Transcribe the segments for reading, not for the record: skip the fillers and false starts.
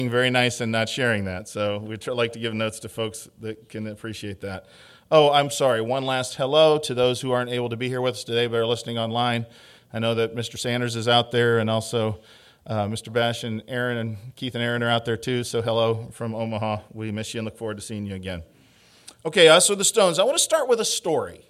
Very nice and not sharing that. So we'd like to give notes to folks that can appreciate that. Oh, I'm sorry. One last hello to those who aren't able to be here with us today but are listening online. I know that Mr. Sanders is out there, and also Mr. Bash and Aaron and Keith and Aaron are out there too. So hello from Omaha. We miss you and look forward to seeing you again. Okay, so the Stones. I want to start with a story.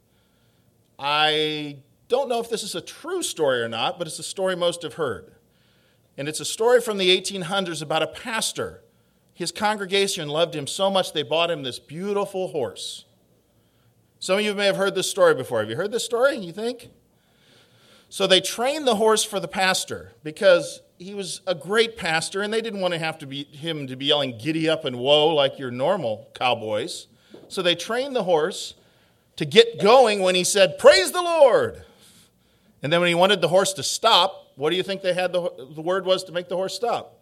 I don't know if this is a true story or not, but it's a story most have heard. And it's a story from the 1800s about a pastor. His congregation loved him so much they bought him this beautiful horse. Some of you may have heard this story before. Have you heard this story, you think? So they trained the horse for the pastor because he was a great pastor, and they didn't want him to be yelling giddy up and whoa like your normal cowboys. So they trained the horse to get going when he said, "Praise the Lord." And then when he wanted the horse to stop, what do you think they had the word was to make the horse stop?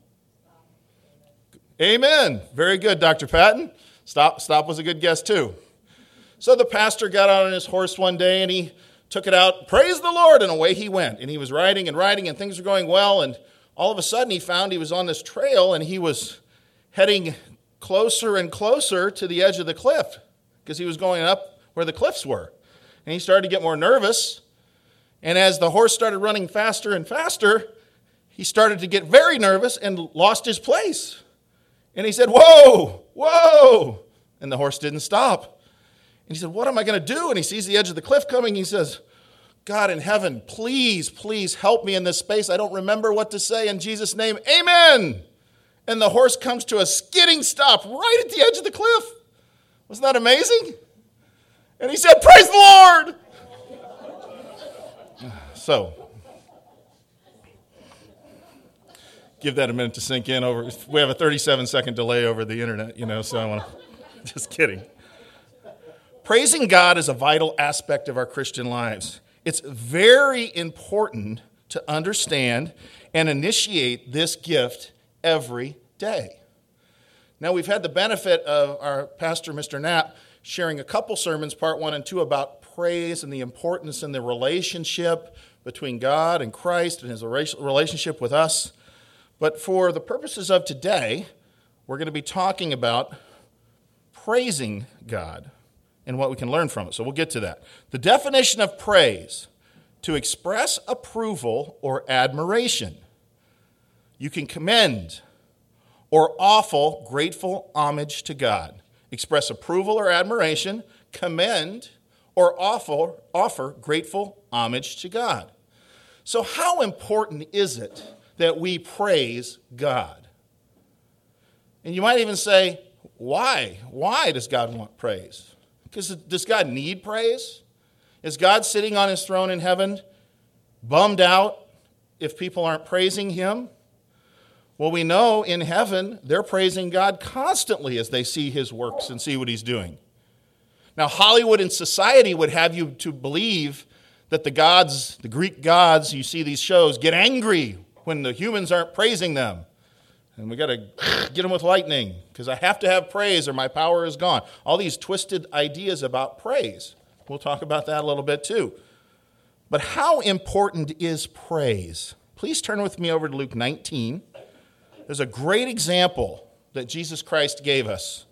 Amen. Very good, Dr. Patton. Stop was a good guess too. So the pastor got out on his horse one day and he took it out, "Praise the Lord," and away he went. And he was riding and things were going well. And all of a sudden he found he was on this trail and he was heading closer and closer to the edge of the cliff because he was going up where the cliffs were. And he started to get more nervous. And as the horse started running faster and faster, he started to get very nervous and lost his place. And he said, "Whoa, whoa." And the horse didn't stop. And he said, "What am I going to do?" And he sees the edge of the cliff coming. He says, "God in heaven, please, please help me in this space. I don't remember what to say. In Jesus' name, amen." And the horse comes to a skidding stop right at the edge of the cliff. Wasn't that amazing? And he said, "Praise the Lord." So, give that a minute to sink in. We have a 37-second delay over the internet, so I want to, just kidding. Praising God is a vital aspect of our Christian lives. It's very important to understand and initiate this gift every day. Now, we've had the benefit of our pastor, Mr. Knapp, sharing a couple sermons, part 1 and 2, about praise and the importance and the relationship between God and Christ and his relationship with us. But for the purposes of today, we're going to be talking about praising God and what we can learn from it. So we'll get to that. The definition of praise: to express approval or admiration. You can commend or offer grateful homage to God. Express approval or admiration, commend, or offer grateful homage to God. So how important is it that we praise God? And you might even say, why? Why does God want praise? Because does God need praise? Is God sitting on his throne in heaven, bummed out if people aren't praising him? Well, we know in heaven they're praising God constantly as they see his works and see what he's doing. Now, Hollywood and society would have you to believe that the Greek gods, you see these shows, get angry when the humans aren't praising them. And we got to get them with lightning because I have to have praise or my power is gone. All these twisted ideas about praise. We'll talk about that a little bit too. But how important is praise? Please turn with me over to Luke 19. There's a great example that Jesus Christ gave us.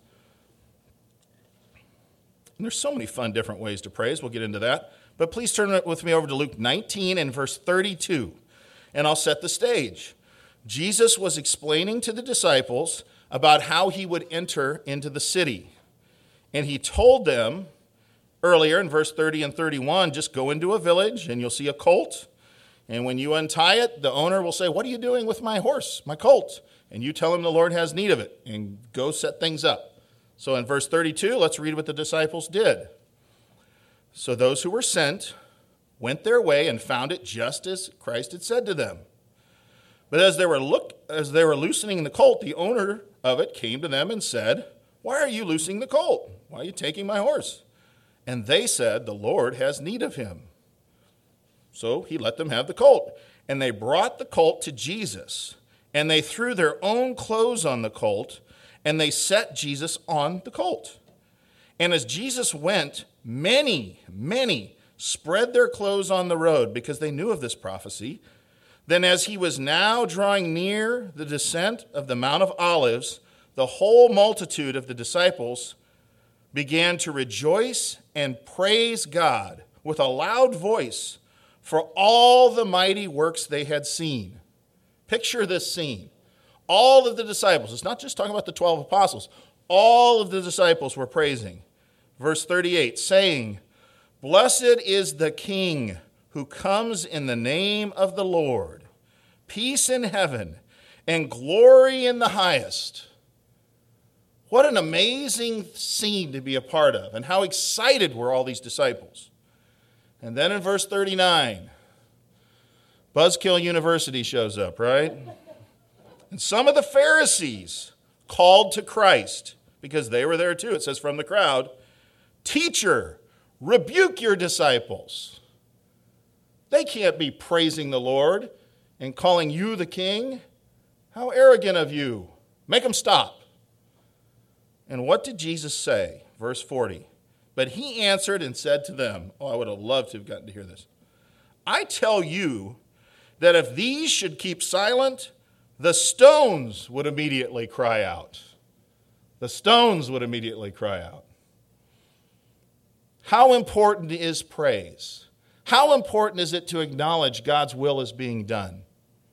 And there's so many fun different ways to praise. We'll get into that. But please turn with me over to Luke 19 and verse 32. And I'll set the stage. Jesus was explaining to the disciples about how he would enter into the city. And he told them earlier in verse 30 and 31, just go into a village and you'll see a colt. And when you untie it, the owner will say, "What are you doing with my horse, my colt?" And you tell him the Lord has need of it and go set things up. So in verse 32, let's read what the disciples did. So those who were sent went their way and found it just as Christ had said to them. But as they were loosening the colt, the owner of it came to them and said, "Why are you loosing the colt? Why are you taking my horse?" And they said, "The Lord has need of him." So he let them have the colt. And they brought the colt to Jesus. And they threw their own clothes on the colt. And they set Jesus on the colt. And as Jesus went, many spread their clothes on the road because they knew of this prophecy. Then as he was now drawing near the descent of the Mount of Olives, the whole multitude of the disciples began to rejoice and praise God with a loud voice for all the mighty works they had seen. Picture this scene. All of the disciples, it's not just talking about the 12 apostles, all of the disciples were praising. Verse 38, saying, "Blessed is the King who comes in the name of the Lord. Peace in heaven and glory in the highest." What an amazing scene to be a part of, and how excited were all these disciples. And then in verse 39, Buzzkill University shows up, right? And some of the Pharisees called to Christ, because they were there too. It says from the crowd, "Teacher, rebuke your disciples." They can't be praising the Lord and calling you the king. How arrogant of you. Make them stop. And what did Jesus say? Verse 40. But he answered and said to them, oh, I would have loved to have gotten to hear this. "I tell you that if these should keep silent, the stones would immediately cry out." The stones would immediately cry out. How important is praise? How important is it to acknowledge God's will is being done?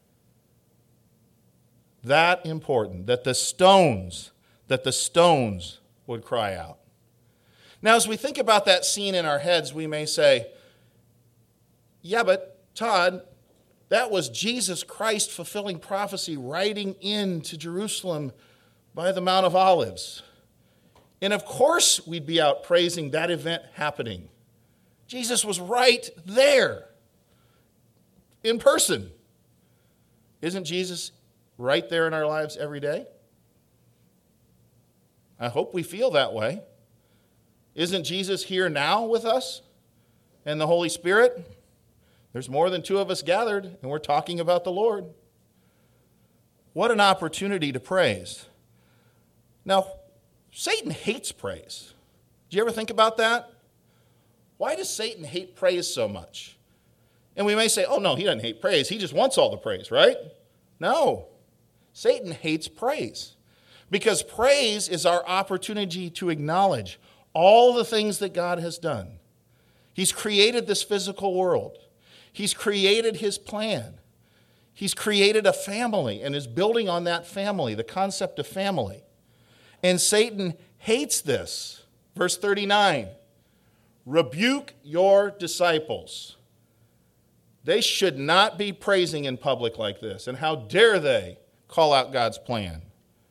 That important, that the stones would cry out. Now, as we think about that scene in our heads, we may say, yeah, but Todd, that was Jesus Christ fulfilling prophecy riding into Jerusalem by the Mount of Olives. And of course we'd be out praising that event happening. Jesus was right there in person. Isn't Jesus right there in our lives every day? I hope we feel that way. Isn't Jesus here now with us and the Holy Spirit? There's more than two of us gathered, and we're talking about the Lord. What an opportunity to praise. Now, Satan hates praise. Do you ever think about that? Why does Satan hate praise so much? And we may say, oh, no, he doesn't hate praise. He just wants all the praise, right? No. Satan hates praise because praise is our opportunity to acknowledge all the things that God has done. He's created this physical world. He's created his plan. He's created a family and is building on that family, the concept of family. And Satan hates this. Verse 39, rebuke your disciples. They should not be praising in public like this. And how dare they call out God's plan?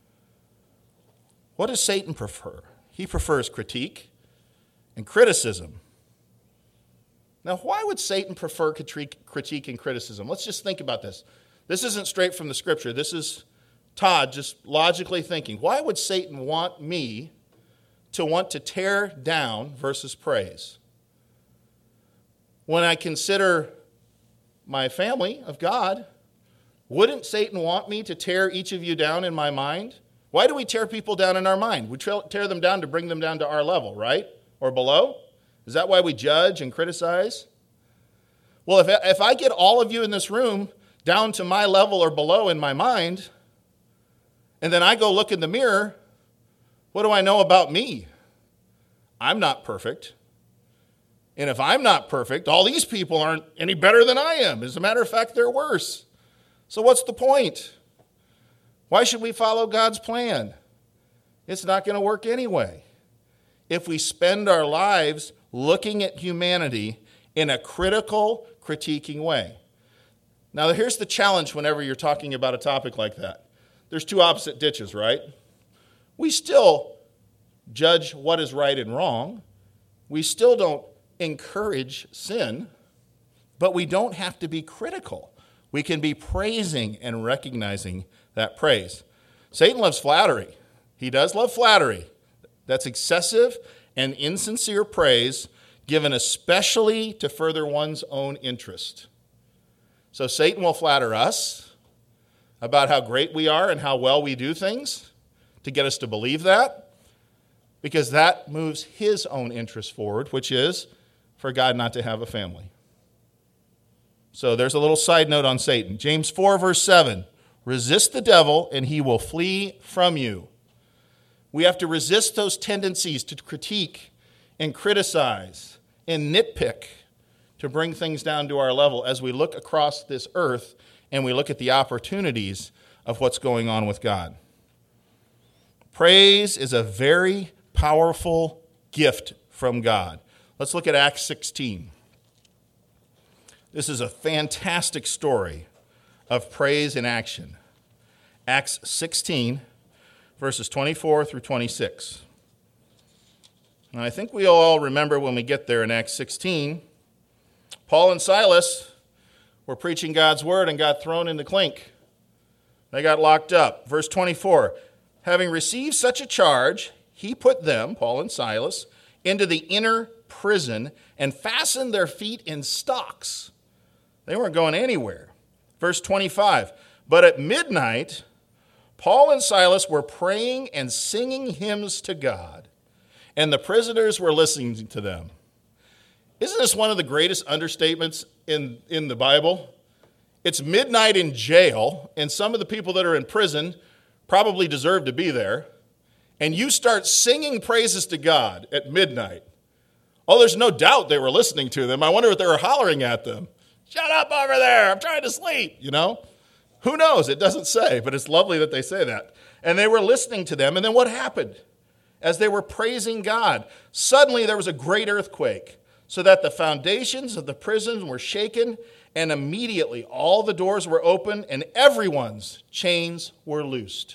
What does Satan prefer? He prefers critique and criticism. Now, why would Satan prefer critique and criticism? Let's just think about this. This isn't straight from the scripture. This is Todd just logically thinking. Why would Satan want me to want to tear down versus praise? When I consider my family of God, wouldn't Satan want me to tear each of you down in my mind? Why do we tear people down in our mind? We tear them down to bring them down to our level, right? Or below? Is that why we judge and criticize? Well, if I get all of you in this room down to my level or below in my mind, and then I go look in the mirror, what do I know about me? I'm not perfect. And if I'm not perfect, all these people aren't any better than I am. As a matter of fact, they're worse. So what's the point? Why should we follow God's plan? It's not going to work anyway. If we spend our lives looking at humanity in a critical, critiquing way. Now, here's the challenge whenever you're talking about a topic like that. There's two opposite ditches, right? We still judge what is right and wrong. We still don't encourage sin, but we don't have to be critical. We can be praising and recognizing that praise. Satan loves flattery. He does love flattery. That's excessive and insincere praise given especially to further one's own interest. So Satan will flatter us about how great we are and how well we do things to get us to believe that, because that moves his own interest forward, which is for God not to have a family. So there's a little side note on Satan. James 4, verse 7. Resist the devil, and he will flee from you. We have to resist those tendencies to critique and criticize and nitpick to bring things down to our level as we look across this earth and we look at the opportunities of what's going on with God. Praise is a very powerful gift from God. Let's look at Acts 16. This is a fantastic story of praise in action. Acts 16, verses 24 through 26. And I think we all remember when we get there in Acts 16, Paul and Silas were preaching God's word and got thrown in the clink. They got locked up. Verse 24, having received such a charge, he put them, Paul and Silas, into the inner prison and fastened their feet in stocks. They weren't going anywhere. Verse 25, but at midnight, Paul and Silas were praying and singing hymns to God, and the prisoners were listening to them. Isn't this one of the greatest understatements in the Bible? It's midnight in jail, and some of the people that are in prison probably deserve to be there, and you start singing praises to God at midnight. Oh, there's no doubt they were listening to them. I wonder if they were hollering at them. Shut up over there, I'm trying to sleep, you know? Who knows? It doesn't say, but it's lovely that they say that. And they were listening to them, and then what happened? As they were praising God, suddenly there was a great earthquake, so that the foundations of the prison were shaken, and immediately all the doors were open, and everyone's chains were loosed.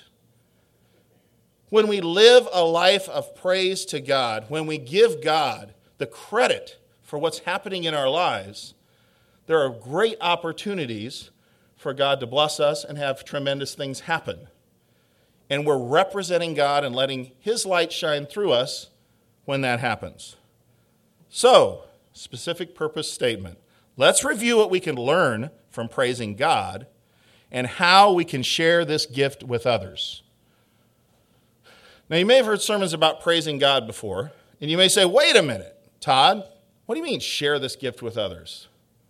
When we live a life of praise to God, when we give God the credit for what's happening in our lives, there are great opportunities for God to bless us and have tremendous things happen. And we're representing God and letting his light shine through us when that happens. So, specific purpose statement. Let's review what we can learn from praising God and how we can share this gift with others. Now, you may have heard sermons about praising God before, and you may say, wait a minute, Todd, what do you mean share this gift with others?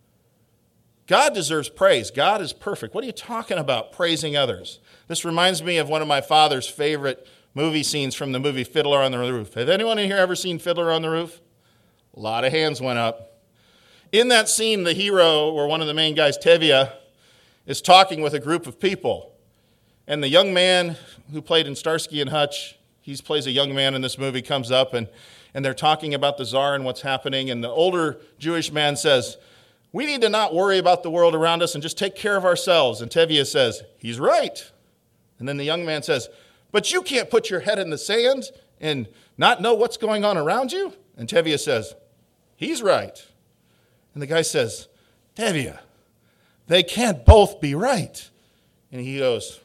God deserves praise. God is perfect. What are you talking about, praising others? This reminds me of one of my father's favorite movie scenes from the movie Fiddler on the Roof. Has anyone in here ever seen Fiddler on the Roof? A lot of hands went up. In that scene, the hero, or one of the main guys, Tevye, is talking with a group of people. And the young man who played in Starsky and Hutch, he plays a young man in this movie, comes up and they're talking about the Tsar and what's happening. And the older Jewish man says, we need to not worry about the world around us and just take care of ourselves. And Tevye says, he's right. And then the young man says, but you can't put your head in the sand and not know what's going on around you? And Tevye says, he's right. And the guy says, Tevye, they can't both be right. And he goes,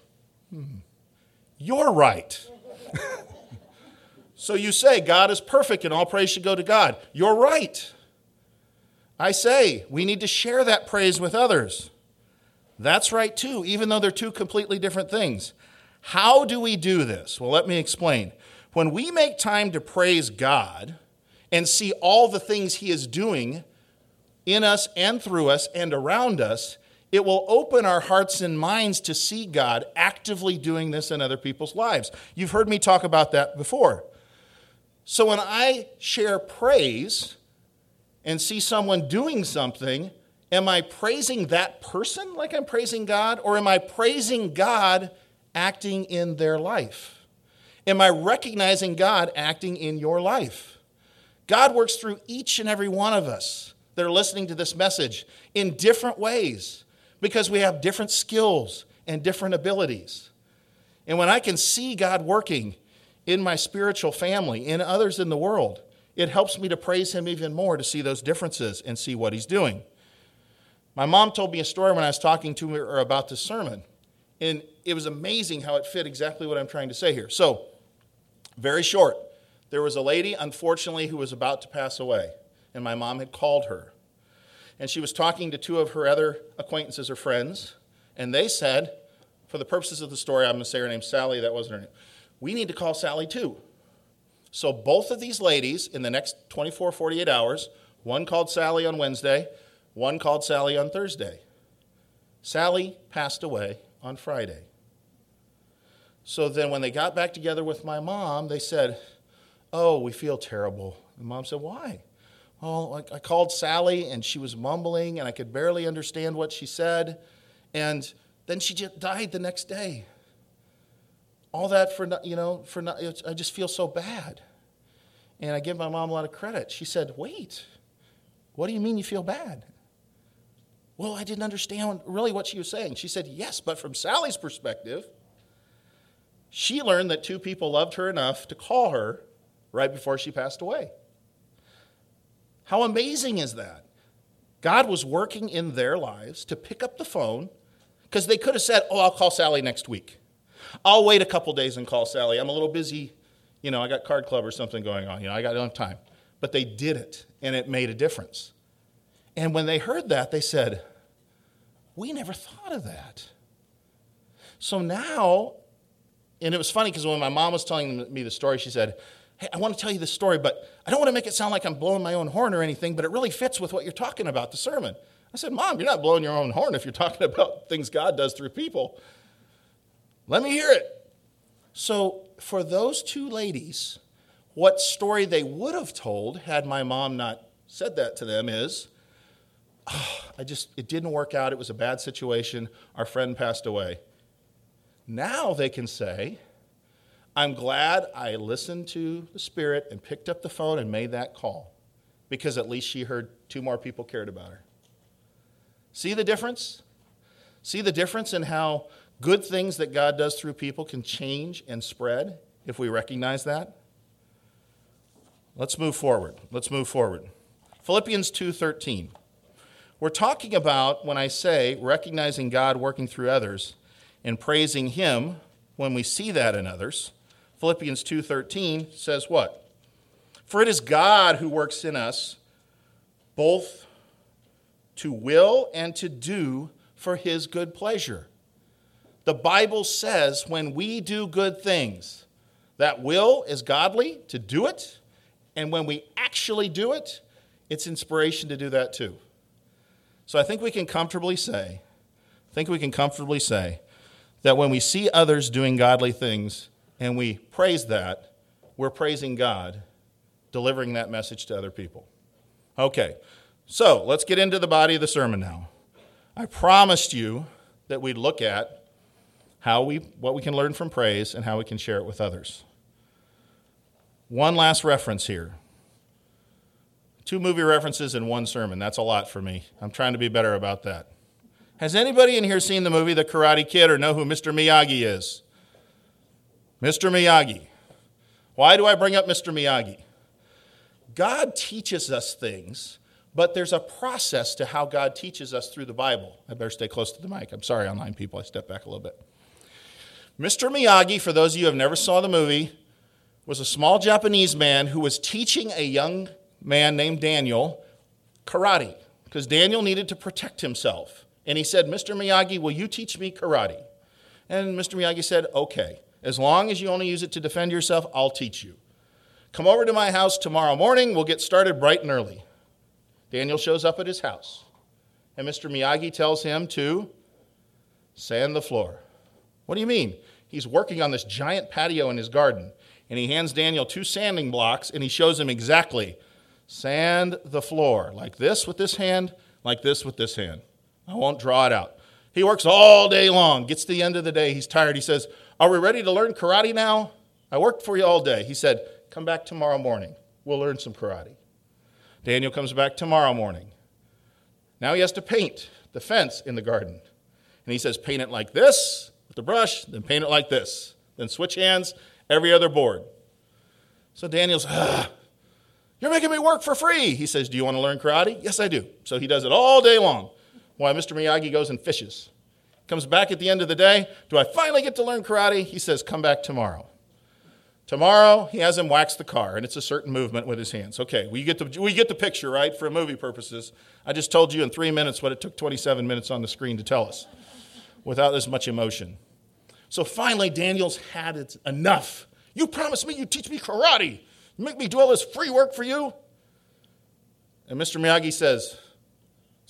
you're right. So you say God is perfect and all praise should go to God. You're right. I say we need to share that praise with others. That's right too, even though they're two completely different things. How do we do this? Well, let me explain. When we make time to praise God and see all the things he is doing in us and through us and around us, it will open our hearts and minds to see God actively doing this in other people's lives. You've heard me talk about that before. So when I share praise and see someone doing something, am I praising that person like I'm praising God? Or am I praising God acting in their life? Am I recognizing God acting in your life? God works through each and every one of us that are listening to this message in different ways because we have different skills and different abilities. And when I can see God working in my spiritual family, in others in the world, it helps me to praise him even more to see those differences and see what he's doing. My mom told me a story when I was talking to her about this sermon, and it was amazing how it fit exactly what I'm trying to say here. So, very short, there was a lady, unfortunately, who was about to pass away, and my mom had called her. And she was talking to two of her other acquaintances or friends, and they said, for the purposes of the story, I'm going to say her name Sally, that wasn't her name. We need to call Sally too. So both of these ladies, in the next 24, 48 hours, one called Sally on Wednesday, One called Sally on Thursday. Sally passed away on Friday. So then when they got back together with my mom, they said, "Oh, we feel terrible." And Mom said, "Why?" "Well, I called Sally and she was mumbling and I could barely understand what she said. And then she just died the next day. All that I just feel so bad." And I give my mom a lot of credit. She said, "Wait, what do you mean you feel bad?" Well, I didn't understand really what she was saying. She said, "Yes, but from Sally's perspective, she learned that two people loved her enough to call her right before she passed away." How amazing is that? God was working in their lives to pick up the phone, because they could have said, "Oh, I'll call Sally next week. I'll wait a couple days and call Sally. I'm a little busy. I got card club or something going on. I got enough time." But they did it, and it made a difference. And when they heard that, they said, "We never thought of that." So now, and it was funny because when my mom was telling me the story, she said, "Hey, I want to tell you this story, but I don't want to make it sound like I'm blowing my own horn or anything, but it really fits with what you're talking about, the sermon." I said, "Mom, you're not blowing your own horn if you're talking about things God does through people. Let me hear it." So for those two ladies, what story they would have told had my mom not said that to them is, it didn't work out. It was a bad situation. Our friend passed away. Now they can say, "I'm glad I listened to the Spirit and picked up the phone and made that call, because at least she heard two more people cared about her." See the difference? See the difference in how good things that God does through people can change and spread if we recognize that? Let's move forward. Philippians 2:13. We're talking about, when I say recognizing God working through others and praising Him when we see that in others, Philippians 2:13 says what? "For it is God who works in us both to will and to do for His good pleasure." The Bible says when we do good things, that will is godly to do it, and when we actually do it, it's inspiration to do that too. So I think we can comfortably say that when we see others doing godly things and we praise that, we're praising God, delivering that message to other people. Okay, so let's get into the body of the sermon now. I promised you that we'd look at what we can learn from praise and how we can share it with others. One last reference here. 2 movie references in one sermon. That's a lot for me. I'm trying to be better about that. Has anybody in here seen the movie The Karate Kid or know who Mr. Miyagi is? Mr. Miyagi. Why do I bring up Mr. Miyagi? God teaches us things, but there's a process to how God teaches us through the Bible. I better stay close to the mic. I'm sorry, online people. I step back a little bit. Mr. Miyagi, for those of you who have never saw the movie, was a small Japanese man who was teaching a young man named Daniel karate, because Daniel needed to protect himself. And he said, "Mr. Miyagi, will you teach me karate?" And Mr. Miyagi said, "Okay, as long as you only use it to defend yourself, I'll teach you. Come over to my house tomorrow morning. We'll get started bright and early." Daniel shows up at his house, and Mr. Miyagi tells him to sand the floor. What do you mean? He's working on this giant patio in his garden, and he hands Daniel 2 sanding blocks, and he shows him exactly, sand the floor, like this with this hand, like this with this hand. I won't draw it out. He works all day long, gets to the end of the day, he's tired. He says, "Are we ready to learn karate now? I worked for you all day." He said, "Come back tomorrow morning. We'll learn some karate." Daniel comes back tomorrow morning. Now he has to paint the fence in the garden. And he says, "Paint it like this with the brush, then paint it like this. Then switch hands every other board." So Daniel's, "You're making me work for free." He says, "Do you want to learn karate?" "Yes, I do." So he does it all day long while Mr. Miyagi goes and fishes. Comes back at the end of the day. "Do I finally get to learn karate?" He says, "Come back tomorrow." Tomorrow, he has him wax the car, and it's a certain movement with his hands. Okay, we get the picture, right, for movie purposes. I just told you in 3 minutes what it took 27 minutes on the screen to tell us, without as much emotion. So finally, Daniel's had it enough. "You promised me you'd teach me karate. You make me do all this free work for you?" And Mr. Miyagi says,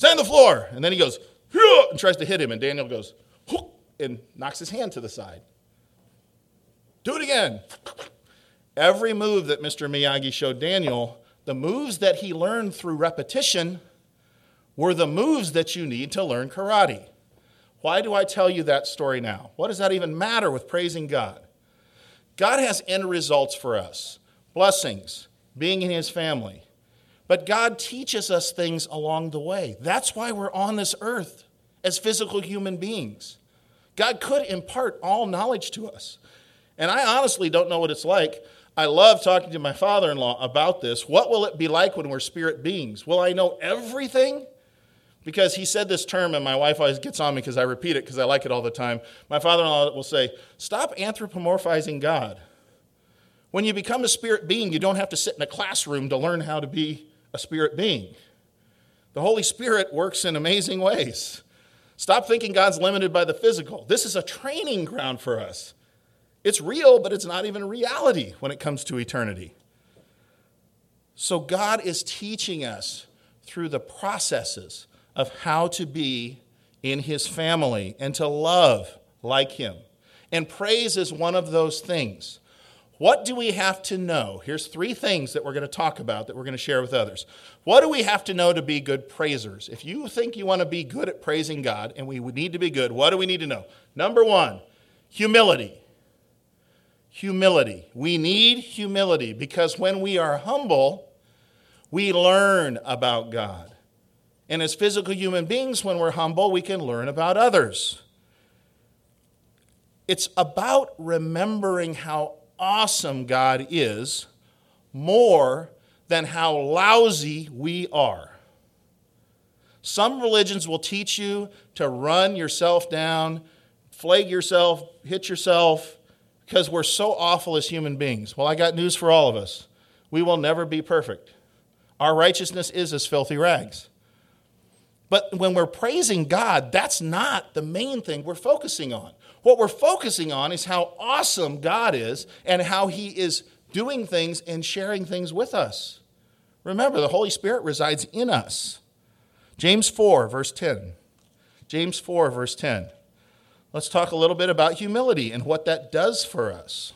Stand on the floor. And then he goes, "Hyah," and tries to hit him. And Daniel goes, "Hook," and knocks his hand to the side. Do it again. Every move that Mr. Miyagi showed Daniel, the moves that he learned through repetition were the moves that you need to learn karate. Why do I tell you that story now? What does that even matter with praising God? God has end results for us, blessings, being in his family. But God teaches us things along the way. That's why we're on this earth as physical human beings. God could impart all knowledge to us. And I honestly don't know what it's like. I love talking to my father-in-law about this. What will it be like when we're spirit beings? Will I know everything? Because he said this term, and my wife always gets on me because I repeat it because I like it all the time. My father-in-law will say, stop anthropomorphizing God. When you become a spirit being, you don't have to sit in a classroom to learn how to be a spirit being. The Holy Spirit works in amazing ways. Stop thinking God's limited by the physical. This is a training ground for us. It's real, but it's not even reality when it comes to eternity. So God is teaching us through the processes of how to be in his family and to love like him. And praise is one of those things. What do we have to know? Here's 3 things that we're going to talk about that we're going to share with others. What do we have to know to be good praisers? If you think you want to be good at praising God, and we would need to be good, what do we need to know? Number 1, humility. Humility. We need humility because when we are humble, we learn about God. And as physical human beings, when we're humble, we can learn about others. It's about remembering how awesome God is more than how lousy we are. Some religions will teach you to run yourself down, flake yourself, hit yourself, because we're so awful as human beings. Well, I got news for all of us. We will never be perfect. Our righteousness is as filthy rags. But when we're praising God, that's not the main thing we're focusing on. What we're focusing on is how awesome God is and how he is doing things and sharing things with us. Remember, the Holy Spirit resides in us. James 4, verse 10. James 4, verse 10. Let's talk a little bit about humility and what that does for us.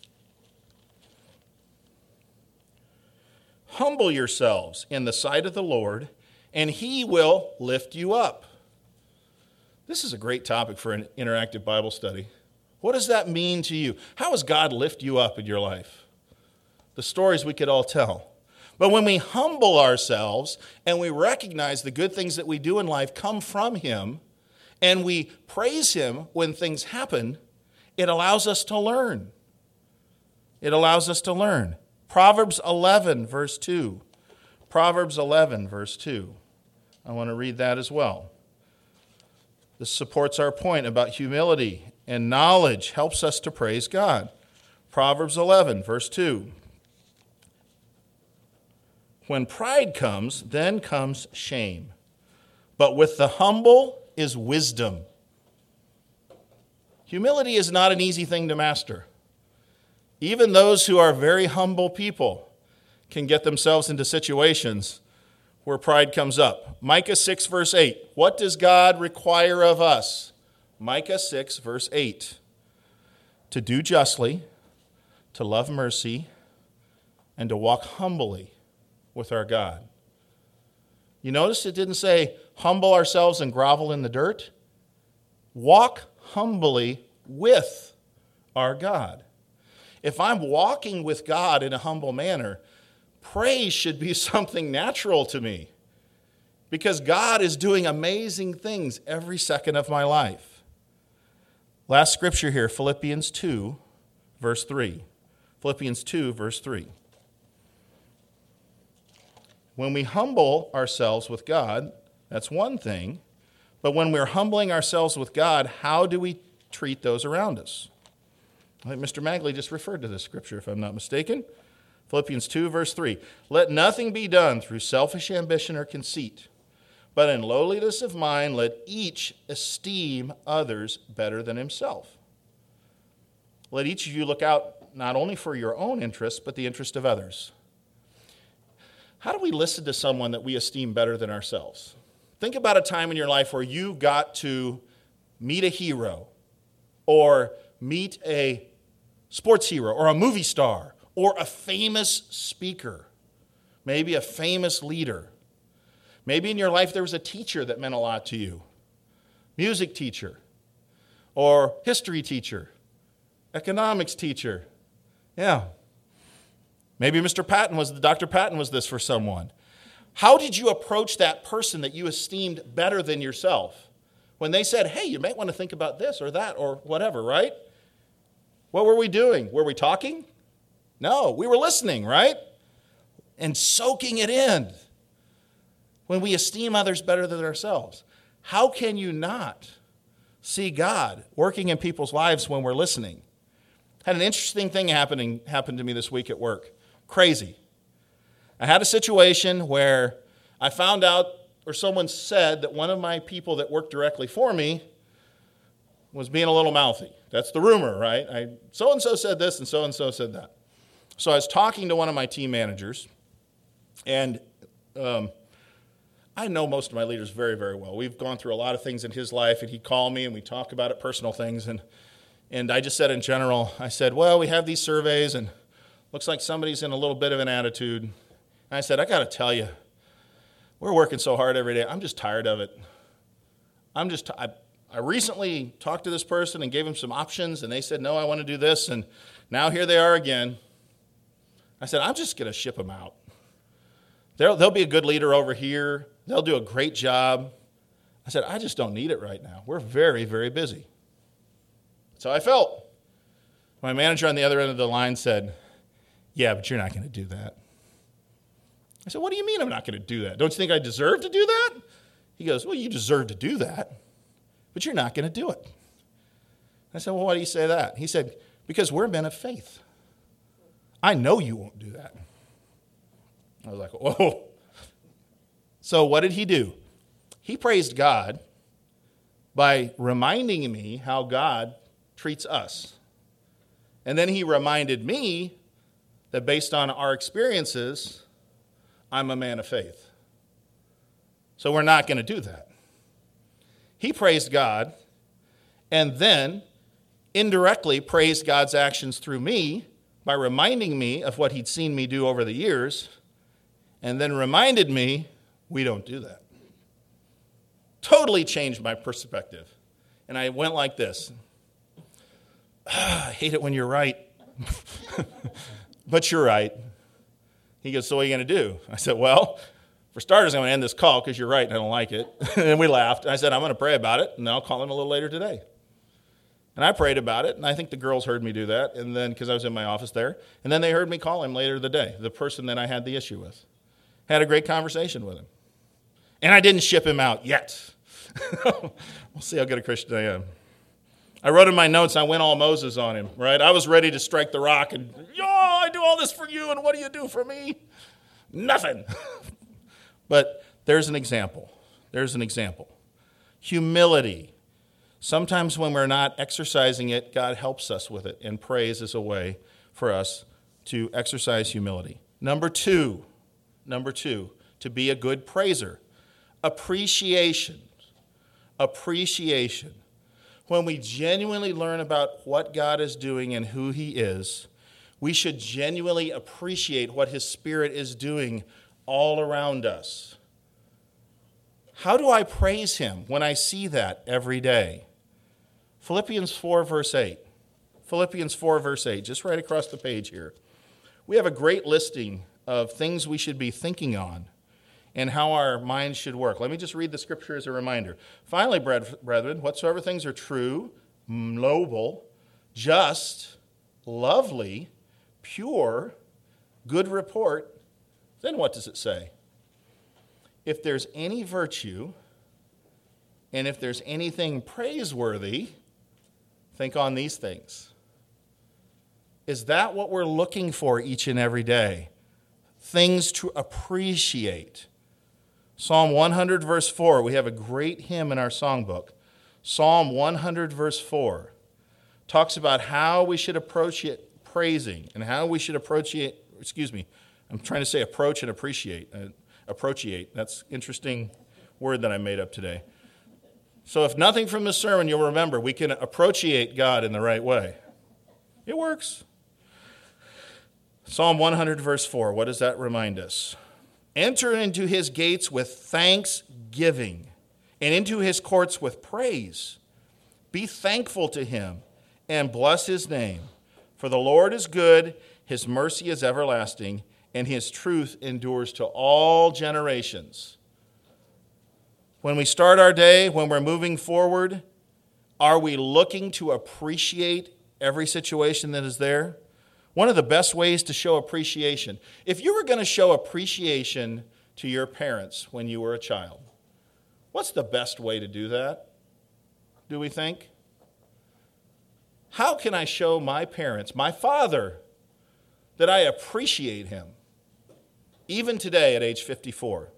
Humble yourselves in the sight of the Lord, and he will lift you up. This is a great topic for an interactive Bible study. What does that mean to you? How does God lift you up in your life? The stories we could all tell. But when we humble ourselves and we recognize the good things that we do in life come from him, and we praise him when things happen, it allows us to learn. It allows us to learn. Proverbs 11, verse 2. Proverbs 11, verse 2. I want to read that as well. This supports our point about humility and knowledge helps us to praise God. Proverbs 11, verse 2. When pride comes, then comes shame. But with the humble is wisdom. Humility is not an easy thing to master. Even those who are very humble people can get themselves into situations where pride comes up. Micah 6, verse 8. What does God require of us? Micah 6, verse 8. To do justly, to love mercy, and to walk humbly with our God. You notice it didn't say humble ourselves and grovel in the dirt. Walk humbly with our God. If I'm walking with God in a humble manner, praise should be something natural to me because God is doing amazing things every second of my life. Last scripture here, Philippians 2, verse 3. Philippians 2, verse 3. When we humble ourselves with God, that's one thing. But when we're humbling ourselves with God, how do we treat those around us? I think Mr. Magley just referred to this scripture, if I'm not mistaken. Philippians 2, verse 3. Let nothing be done through selfish ambition or conceit, but in lowliness of mind, let each esteem others better than himself. Let each of you look out not only for your own interest, but the interest of others. How do we listen to someone that we esteem better than ourselves? Think about a time in your life where you got to meet a hero or meet a sports hero or a movie star or a famous speaker, maybe a famous leader. Maybe in your life there was a teacher that meant a lot to you, music teacher or history teacher, economics teacher. Yeah. Maybe Dr. Patton was this for someone. How did you approach that person that you esteemed better than yourself? When they said, hey, you might want to think about this or that or whatever, right? What were we doing? Were we talking? No, we were listening, right? And soaking it in. When we esteem others better than ourselves, how can you not see God working in people's lives when we're listening? Had an interesting thing happen to me this week at work. Crazy. I had a situation where I found out, or someone said that one of my people that worked directly for me was being a little mouthy. That's the rumor, right? So-and-so said this and so-and-so said that. So I was talking to one of my team managers, and I know most of my leaders very, very well. We've gone through a lot of things in his life, and he'd call me, and we talk about it, personal things. And I just said in general, I said, well, we have these surveys, and looks like somebody's in a little bit of an attitude. And I said, I got to tell you, we're working so hard every day. I'm just tired of it. I recently talked to this person and gave them some options, and they said, no, I want to do this, and now here they are again. I said, I'm just going to ship them out. They'll be a good leader over here. They'll do a great job. I said, I just don't need it right now. We're very, very busy. That's how I felt. My manager on the other end of the line said, yeah, but you're not going to do that. I said, what do you mean I'm not going to do that? Don't you think I deserve to do that? He goes, well, you deserve to do that, but you're not going to do it. I said, well, why do you say that? He said, because we're men of faith. I know you won't do that. I was like, whoa. So what did he do? He praised God by reminding me how God treats us. And then he reminded me that based on our experiences, I'm a man of faith. So we're not going to do that. He praised God and then indirectly praised God's actions through me by reminding me of what he'd seen me do over the years, and then reminded me we don't do that. Totally changed my perspective. And I went like this. I hate it when you're right. But you're right. He goes, so what are you going to do? I said, well, for starters, I'm going to end this call because you're right and I don't like it. And we laughed. And I said, I'm going to pray about it, and I'll call him a little later today. And I prayed about it, and I think the girls heard me do that, and then because I was in my office there. And then they heard me call him later the day, the person that I had the issue with. Had a great conversation with him. And I didn't ship him out yet. We'll see how good a Christian I am. I wrote in my notes, I went all Moses on him, right? I was ready to strike the rock and, I do all this for you, and what do you do for me? Nothing. But there's an example. There's an example. Humility. Sometimes when we're not exercising it, God helps us with it, and praise is a way for us to exercise humility. Number two, to be a good praiser. Appreciation. Appreciation. When we genuinely learn about what God is doing and who he is, we should genuinely appreciate what his Spirit is doing all around us. How do I praise him when I see that every day? Philippians 4, verse 8. Philippians 4, verse 8, just right across the page here. We have a great listing of things we should be thinking on and how our minds should work. Let me just read the scripture as a reminder. Finally, brethren, whatsoever things are true, noble, just, lovely, pure, good report, then what does it say? If there's any virtue, and if there's anything praiseworthy, think on these things. Is that what we're looking for each and every day? Things to appreciate. Psalm 100, verse 4, we have a great hymn in our songbook. Psalm 100, verse 4, talks about how we should approach it praising and how we should approach and appreciate. That's interesting word that I made up today. So if nothing from this sermon, you'll remember, we can appropriate God in the right way. It works. Psalm 100, verse 4, what does that remind us? Enter into his gates with thanksgiving and into his courts with praise. Be thankful to him and bless his name. For the Lord is good, his mercy is everlasting, and his truth endures to all generations. When we start our day, when we're moving forward, are we looking to appreciate every situation that is there? One of the best ways to show appreciation, if you were going to show appreciation to your parents when you were a child, what's the best way to do that, do we think? How can I show my parents, my father, that I appreciate him, even today at age 54?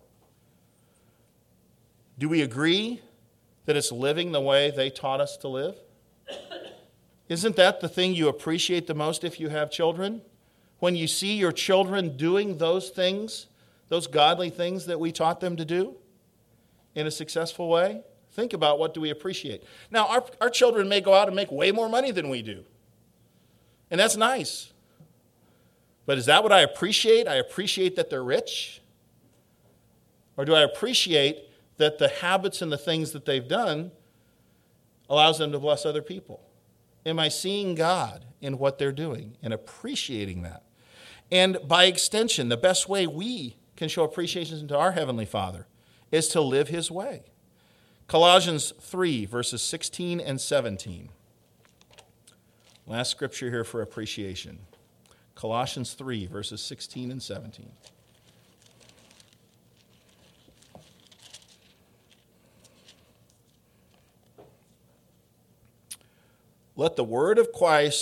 Do we agree that it's living the way they taught us to live? Isn't that the thing you appreciate the most if you have children? When you see your children doing those things, those godly things that we taught them to do in a successful way? Think about what do we appreciate. Now, our children may go out and make way more money than we do. And that's nice. But is that what I appreciate? I appreciate that they're rich? Or do I appreciate that the habits and the things that they've done allows them to bless other people? Am I seeing God in what they're doing and appreciating that? And by extension, the best way we can show appreciation to our Heavenly Father is to live his way. Colossians 3, verses 16 and 17. Last scripture here for appreciation. Colossians 3, verses 16 and 17. Let the word of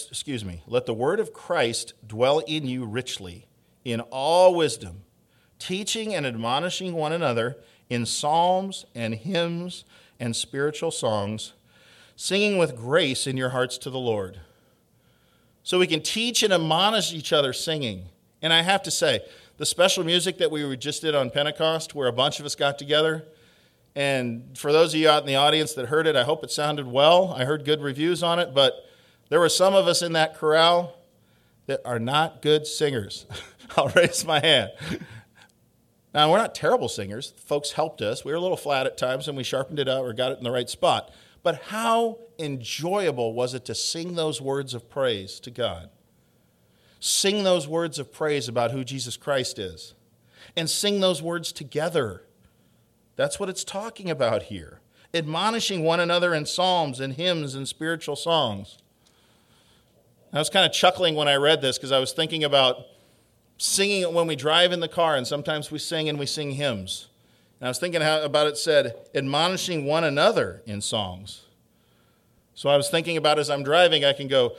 Christ dwell in you richly, in all wisdom, teaching and admonishing one another in psalms and hymns and spiritual songs, singing with grace in your hearts to the Lord. So we can teach and admonish each other singing. And I have to say, the special music that we just did on Pentecost, where a bunch of us got together, and for those of you out in the audience that heard it, I hope it sounded well. I heard good reviews on it, but there were some of us in that chorale that are not good singers. I'll raise my hand. Now, we're not terrible singers. Folks helped us. We were a little flat at times, and we sharpened it up or got it in the right spot. But how enjoyable was it to sing those words of praise to God? Sing those words of praise about who Jesus Christ is. And sing those words together. That's what it's talking about here. Admonishing one another in psalms and hymns and spiritual songs. I was kind of chuckling when I read this because I was thinking about singing it when we drive in the car, and sometimes we sing hymns. And I was thinking about it said, admonishing one another in songs. So I was thinking about as I'm driving, I can go,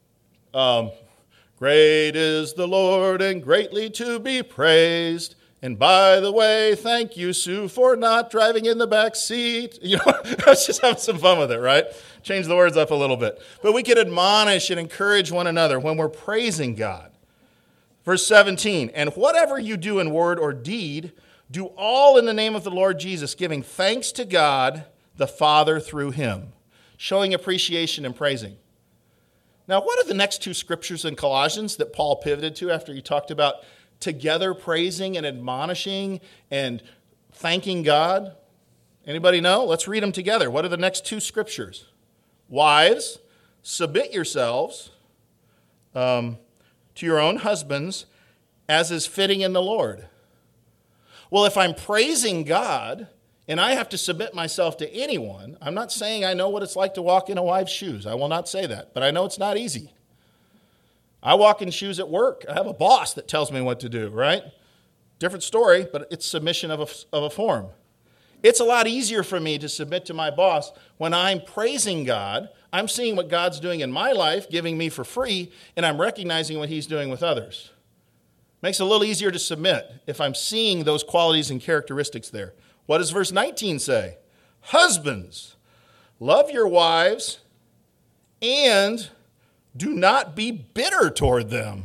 great is the Lord and greatly to be praised. And by the way, thank you, Sue, for not driving in the back seat. You know, I was just having some fun with it, right? Change the words up a little bit. But we can admonish and encourage one another when we're praising God. Verse 17, and whatever you do in word or deed, do all in the name of the Lord Jesus, giving thanks to God the Father through him, showing appreciation and praising. Now, what are the next two scriptures in Colossians that Paul pivoted to after he talked about together praising and admonishing and thanking God? Anybody know? Let's read them together. What are the next two scriptures? Wives, submit yourselves to your own husbands as is fitting in the Lord. Well, if I'm praising God and I have to submit myself to anyone, I'm not saying I know what it's like to walk in a wife's shoes. I will not say that, but I know it's not easy. I walk in shoes at work. I have a boss that tells me what to do, right? Different story, but it's submission of a form. It's a lot easier for me to submit to my boss when I'm praising God. I'm seeing what God's doing in my life, giving me for free, and I'm recognizing what he's doing with others. Makes it a little easier to submit if I'm seeing those qualities and characteristics there. What does verse 19 say? Husbands, love your wives and do not be bitter toward them.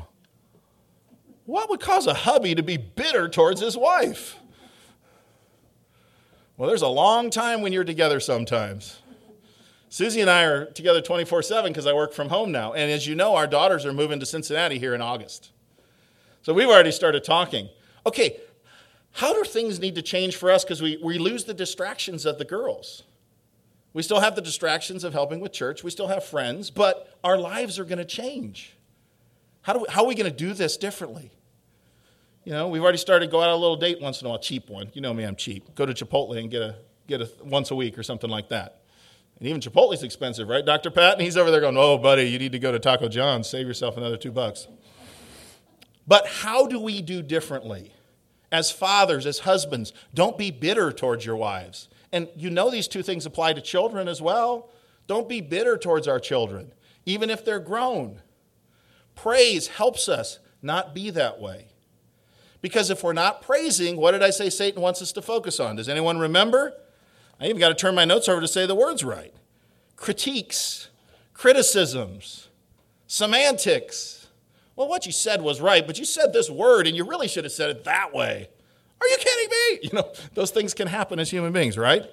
What would cause a hubby to be bitter towards his wife? Well, there's a long time when you're together sometimes. Susie and I are together 24/7 because I work from home now. And as you know, our daughters are moving to Cincinnati here in August. So we've already started talking. Okay, how do things need to change for us? Because we lose the distractions of the girls. We still have the distractions of helping with church. We still have friends, but our lives are going to change. How are we going to do this differently? You know, we've already started going out on a little date once in a while, cheap one. You know me, I'm cheap. Go to Chipotle and get a once a week or something like that. And even Chipotle's expensive, right, Dr. Pat? And he's over there going, oh, buddy, you need to go to Taco John's. Save yourself another $2. But how do we do differently? As fathers, as husbands, don't be bitter towards your wives. And you know these two things apply to children as well. Don't be bitter towards our children, even if they're grown. Praise helps us not be that way. Because if we're not praising, what did I say Satan wants us to focus on? Does anyone remember? I even got to turn my notes over to say the words right. Critiques, criticisms, semantics. Well, what you said was right, but you said this word, and you really should have said it that way. Are you kidding me? You know, those things can happen as human beings, right?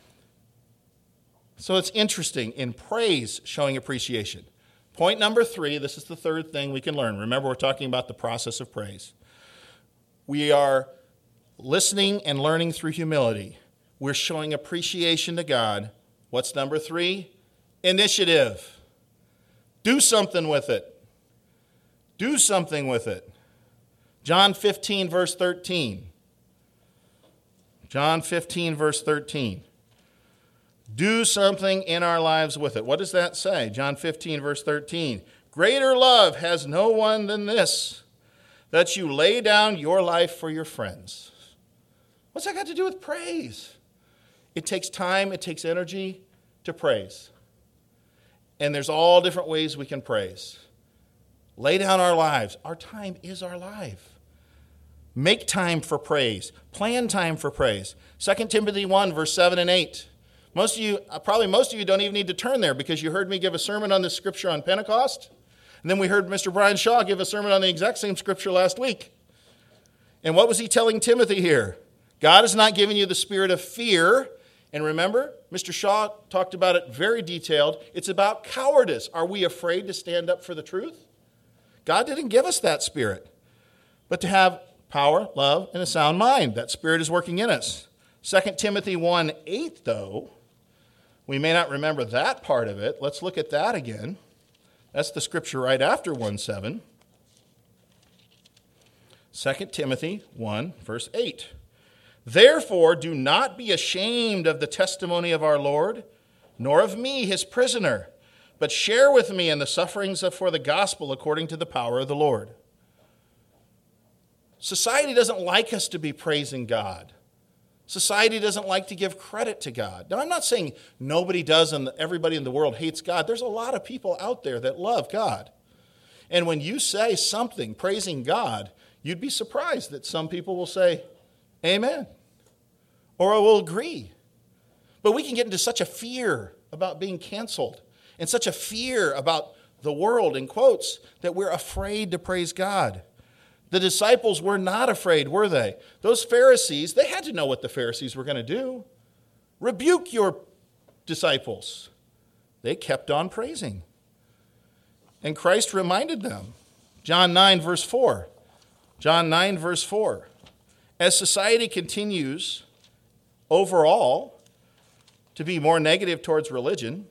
So it's interesting in praise, showing appreciation. Point number 3, this is the third thing we can learn. Remember, we're talking about the process of praise. We are listening and learning through humility. We're showing appreciation to God. What's number 3? Initiative. Do something with it. Do something with it. John 15, verse 13. John 15, verse 13. Do something in our lives with it. What does that say? John 15, verse 13. Greater love has no one than this, that you lay down your life for your friends. What's that got to do with praise? It takes time, it takes energy to praise. And there's all different ways we can praise. Lay down our lives. Our time is our life. Make time for praise. Plan time for praise. 2 Timothy 1, verse 7 and 8. Most of you don't even need to turn there because you heard me give a sermon on this scripture on Pentecost. And then we heard Mr. Brian Shaw give a sermon on the exact same scripture last week. And what was he telling Timothy here? God has not given you the spirit of fear. And remember, Mr. Shaw talked about it very detailed. It's about cowardice. Are we afraid to stand up for the truth? God didn't give us that spirit, but to have power, love, and a sound mind. That spirit is working in us. 2 Timothy 1:8, though, we may not remember that part of it. Let's look at that again. That's the scripture right after 1:7. 2 Timothy 1, verse 8. Therefore, do not be ashamed of the testimony of our Lord, nor of me, his prisoner, but share with me in the sufferings for the gospel according to the power of the Lord. Society doesn't like us to be praising God. Society doesn't like to give credit to God. Now, I'm not saying nobody does and everybody in the world hates God. There's a lot of people out there that love God. And when you say something praising God, you'd be surprised that some people will say, amen, or I will agree. But we can get into such a fear about being canceled and such a fear about the world, in quotes, that we're afraid to praise God. The disciples were not afraid, were they? Those Pharisees, they had to know what the Pharisees were going to do. Rebuke your disciples. They kept on praising. And Christ reminded them. John 9, verse 4. John 9, verse 4. As society continues overall to be more negative towards religion,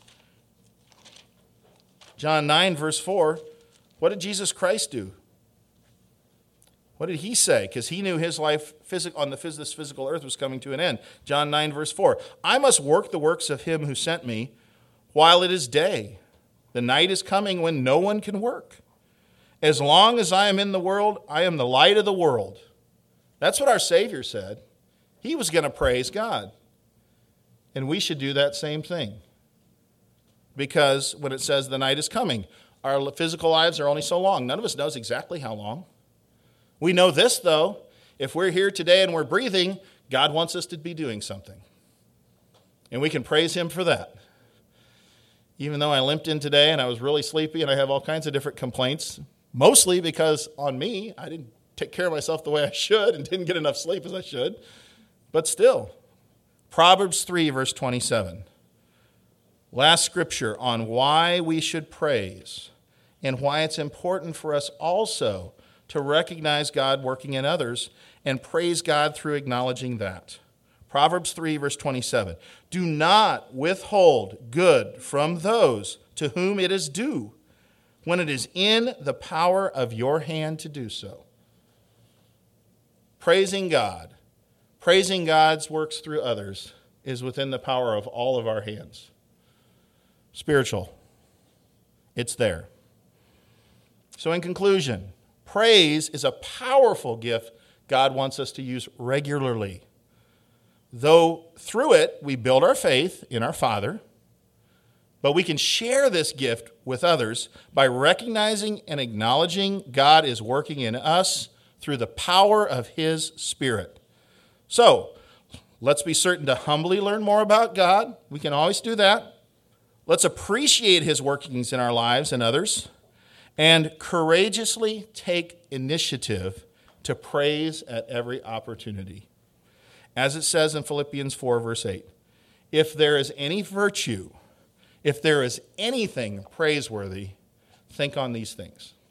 John 9, verse 4, what did Jesus Christ do? What did he say? Because he knew his life on this physical earth was coming to an end. John 9, verse 4. I must work the works of him who sent me while it is day. The night is coming when no one can work. As long as I am in the world, I am the light of the world. That's what our Savior said. He was going to praise God. And we should do that same thing. Because when it says the night is coming, our physical lives are only so long. None of us knows exactly how long. We know this, though. If we're here today and we're breathing, God wants us to be doing something. And we can praise him for that. Even though I limped in today and I was really sleepy and I have all kinds of different complaints, mostly because on me, I didn't take care of myself the way I should and didn't get enough sleep as I should. But still, Proverbs 3, verse 27. Last scripture on why we should praise and why it's important for us also to recognize God working in others and praise God through acknowledging that. Proverbs 3, verse 27. Do not withhold good from those to whom it is due, when it is in the power of your hand to do so. Praising God's works through others is within the power of all of our hands. Spiritual, it's there. So in conclusion, praise is a powerful gift God wants us to use regularly. Though through it we build our faith in our Father, but we can share this gift with others by recognizing and acknowledging God is working in us through the power of His Spirit. So, let's be certain to humbly learn more about God. We can always do that. Let's appreciate His workings in our lives and others, and courageously take initiative to praise at every opportunity. As it says in Philippians 4, verse 8, if there is any virtue, if there is anything praiseworthy, think on these things.